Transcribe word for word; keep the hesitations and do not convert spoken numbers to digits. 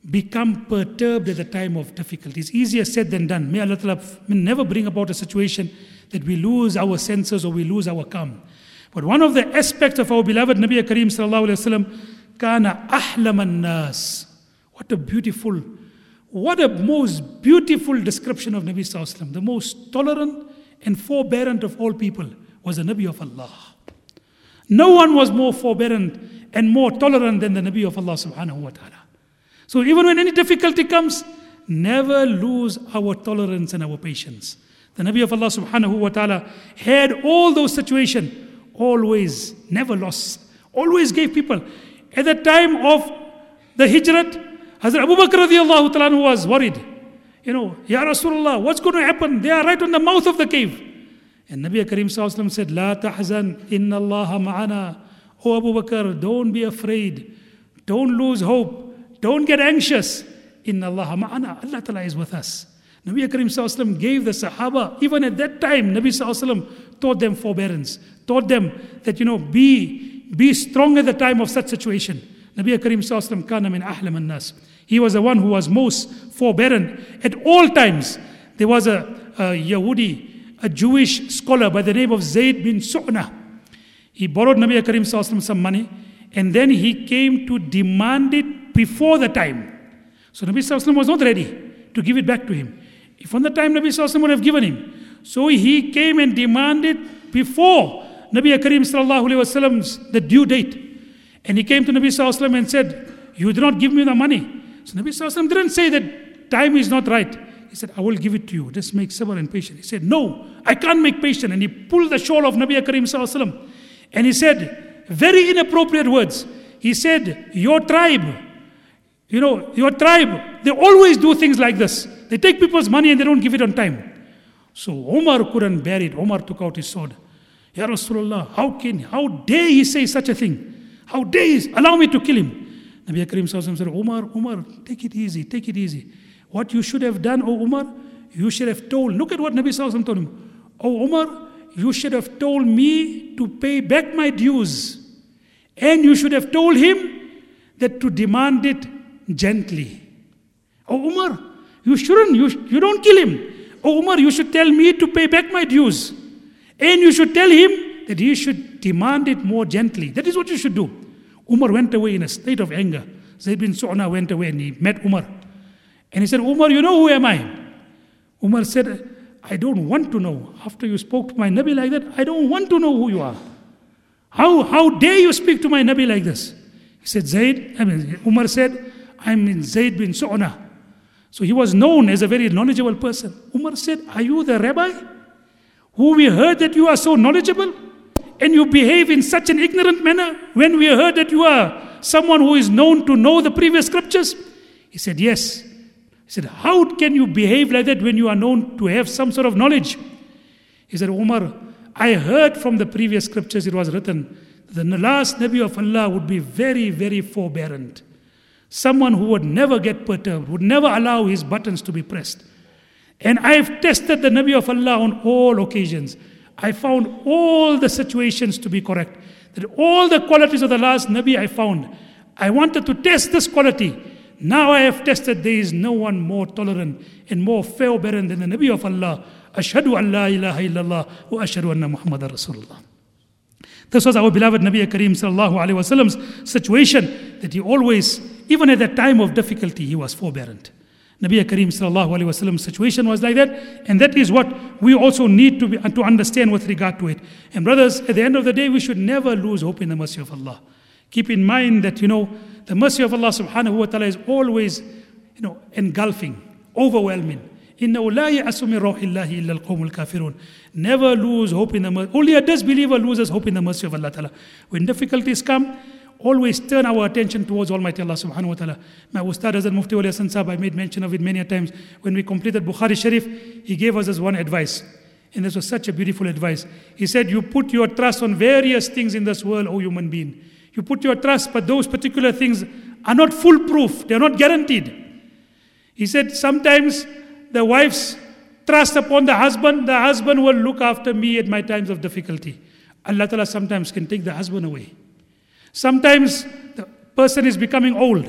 become perturbed at the time of difficulty. It's easier said than done. May Allah Ta'ala never bring about a situation that we lose our senses or we lose our calm. But one of the aspects of our beloved Nabi Kareem Sallallahu Alaihi Wasallam, kana ahlaman nas. What a beautiful, what a most beautiful description of Nabi Sallallahu Alaihi Wasallam. The most tolerant and forbearant of all people was the Nabi of Allah. No one was more forbearant and more tolerant than the Nabi of Allah subhanahu wa ta'ala. So even when any difficulty comes, never lose our tolerance and our patience. The Nabi of Allah subhanahu wa ta'ala had all those situations, always, never lost, always gave people. At the time of the Hijrat, Hazrat Abu Bakr radiallahu ta'ala was worried. You know, Ya Rasulullah, what's going to happen? They are right on the mouth of the cave. And Nabi Kareem Sallallahu Alaihi Wasallam said, La tahzan, inna Allaha ma'ana. Oh Abu Bakr, don't be afraid. Don't lose hope. Don't get anxious. Inna Allaha ma'ana. Allah Ta'ala is with us. Nabi Kareem Sallallahu Alaihi Wasallam gave the Sahaba, even at that time, Nabi Sallallahu Alaihi Wasallam taught them forbearance. Taught them that, you know, be, be strong at the time of such situation. Nabi Kareem Sallallahu Alaihi Wasallam kana min ahlam an-nas. He was the one who was most forbearant at all times. There was a, a Yahudi, a Jewish scholar by the name of Zayd bin Su'na. He borrowed Nabi Kareem Sallallahu Alaihi Wasallam some money, and then he came to demand it before the time. So Nabi Sallallahu Alaihi Wasallam was not ready to give it back to him. If on the time Nabi Sallallahu Alaihi Wasallam would have given him. So he came and demanded before Nabi Kareem Sallallahu Alaihi Wasallam's the due date. And he came to Nabi Sallallahu Alaihi Wasallam and said, you did not give me the money. So Nabi Sallallahu Alaihi Wasallam didn't say that time is not right. He said, I will give it to you. Just make sabr and patience. He said, no, I can't make patience. And he pulled the shawl of Nabi Kareem Sallallahu Alaihi Wasallam. And he said, very inappropriate words. He said, your tribe, you know, your tribe, they always do things like this. They take people's money and they don't give it on time. So Umar couldn't bear it. Umar took out his sword. Ya Rasulullah, how can, how dare he say such a thing? How dare he allow me to kill him? Nabi Kareem Sallallahu Alaihi Wasallam said, Umar, Umar, take it easy, take it easy. What you should have done, O Umar, you should have told, look at what Nabi Sallallahu Alaihi Wasallam told him. O Umar, you should have told me to pay back my dues. And you should have told him that to demand it gently. O Umar, you shouldn't, you, you don't kill him. O Umar, you should tell me to pay back my dues. And you should tell him that he should demand it more gently. That is what you should do. Umar went away in a state of anger. Zayd bin Su'na went away and he met Umar. And he said, Umar, you know who am I? Umar said, I don't want to know. After you spoke to my Nabi like that, I don't want to know who you are. How, how dare you speak to my Nabi like this? He said, Zayd, I mean, Umar said, I'm in Zayd bin Su'na. So he was known as a very knowledgeable person. Umar said, are you the rabbi who we heard that you are so knowledgeable? And you behave in such an ignorant manner when we heard that you are someone who is known to know the previous scriptures? He said, yes. He said, how can you behave like that when you are known to have some sort of knowledge? He said, Umar, I heard from the previous scriptures it was written that the last Nabi of Allah would be very, very forbearant. Someone who would never get perturbed, would never allow his buttons to be pressed. And I have tested the Nabi of Allah on all occasions. I found all the situations to be correct. That all the qualities of the last Nabi I found. I wanted to test this quality. Now I have tested, there is no one more tolerant and more forbearant than the Nabi of Allah. Ashhadu an la ilaha illallah wa ashhadu anna Muhammadan Rasulullah. This was our beloved Nabi Kareem Sallallahu Alaihi Wasallam's situation, that he always, even at that time of difficulty, he was forbearant. Nabi Kareem Sallallahu Alaihi Wasallam's situation was like that, and that is what we also need to be, to understand with regard to it. And brothers, at the end of the day, we should never lose hope in the mercy of Allah. Keep in mind that, you know, the mercy of Allah subhanahu wa ta'ala is always, you know, engulfing, overwhelming. إِنَّهُ لَا يَأْسُ مِنْ رَوْحِ اللَّهِ إِلَّا الْقَوْمُ الْكَافِرُونَ. Never lose hope in the mercy. Only a disbeliever loses hope in the mercy of Allah ta'ala. When difficulties come, always turn our attention towards Almighty Allah subhanahu wa ta'ala. My Ustad Hazrat Mufti Wali Hasan Sahab, I made mention of it many a times. When we completed Bukhari Sharif, he gave us this one advice. And this was such a beautiful advice. He said, you put your trust on various things in this world, O human being. You put your trust, but those particular things are not foolproof. They are not guaranteed. He said, sometimes the wife's trust upon the husband, the husband will look after me at my times of difficulty. Allah Ta'ala sometimes can take the husband away. Sometimes the person is becoming old.